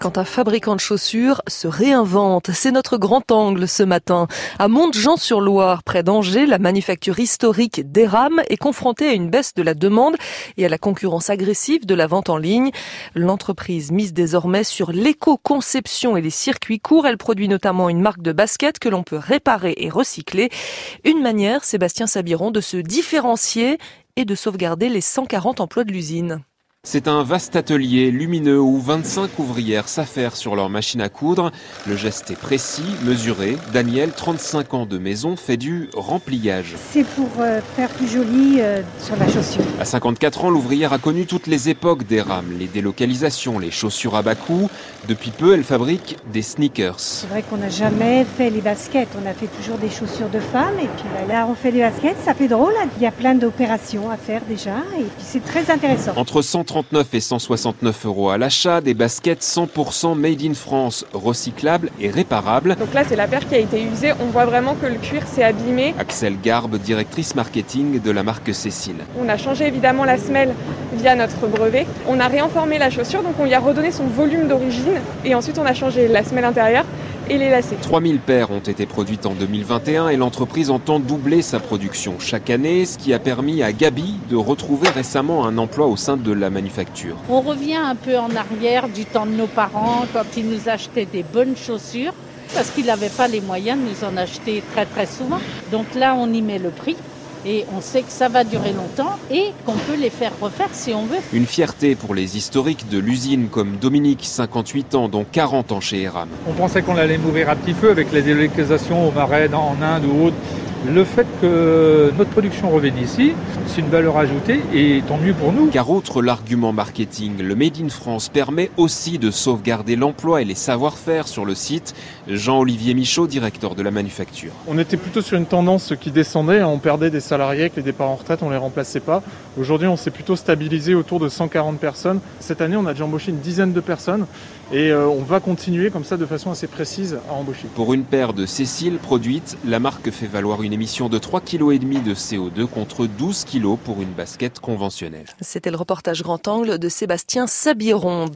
Quand un fabricant de chaussures se réinvente, c'est notre grand angle ce matin. À Montjean-sur-Loire, près d'Angers, la manufacture historique d'Eram est confrontée à une baisse de la demande et à la concurrence agressive de la vente en ligne. L'entreprise mise désormais sur l'éco-conception et les circuits courts. Elle produit notamment une marque de basket que l'on peut réparer et recycler. Une manière, Sébastien Sabiron, de se différencier et de sauvegarder les 140 emplois de l'usine. C'est un vaste atelier lumineux où 25 ouvrières s'affairent sur leur machine à coudre. Le geste est précis, mesuré. Daniel, 35 ans de maison, fait du rempliage. C'est pour faire plus joli sur la chaussure. À 54 ans, l'ouvrière a connu toutes les époques d'Eram, les délocalisations, les chaussures à bas coût. Depuis peu, elle fabrique des sneakers. C'est vrai qu'on n'a jamais fait les baskets. On a fait toujours des chaussures de femmes. Et puis là, on fait des baskets. Ça fait drôle. Il y a plein d'opérations à faire déjà. Et puis c'est très intéressant. Entre 139 et 169 euros à l'achat, des baskets 100% made in France, recyclables et réparables. Donc là, c'est la paire qui a été usée. On voit vraiment que le cuir s'est abîmé. Axel Garbe, directrice marketing de la marque Cécile. On a changé évidemment la semelle via notre brevet. On a réenformé la chaussure, donc on lui a redonné son volume d'origine. Et ensuite, on a changé la semelle intérieure et les lacets. 3000 paires ont été produites en 2021 et l'entreprise entend doubler sa production chaque année, ce qui a permis à Gabi de retrouver récemment un emploi au sein de la manufacture. On revient un peu en arrière du temps de nos parents quand ils nous achetaient des bonnes chaussures parce qu'ils n'avaient pas les moyens de nous en acheter très très souvent. Donc là, on y met le prix. Et on sait que ça va durer longtemps et qu'on peut les faire refaire si on veut. Une fierté pour les historiques de l'usine comme Dominique, 58 ans, dont 40 ans chez Eram. On pensait qu'on allait mourir à petit feu avec la délocalisation au Marais, en Inde ou autre. Le fait que notre production revienne ici, c'est une valeur ajoutée et tant mieux pour nous. Car outre l'argument marketing, le Made in France permet aussi de sauvegarder l'emploi et les savoir-faire sur le site. Jean-Olivier Michaud, directeur de la manufacture. On était plutôt sur une tendance qui descendait, on perdait des salariés avec les départs en retraite, on ne les remplaçait pas. Aujourd'hui, on s'est plutôt stabilisé autour de 140 personnes. Cette année, on a déjà embauché une dizaine de personnes et on va continuer comme ça de façon assez précise à embaucher. Pour une paire de Cécile produite, la marque fait valoir une émission de 3,5 kg de CO2 contre 12 kg pour une basket conventionnelle. C'était le reportage Grand Angle de Sébastien Sabiron.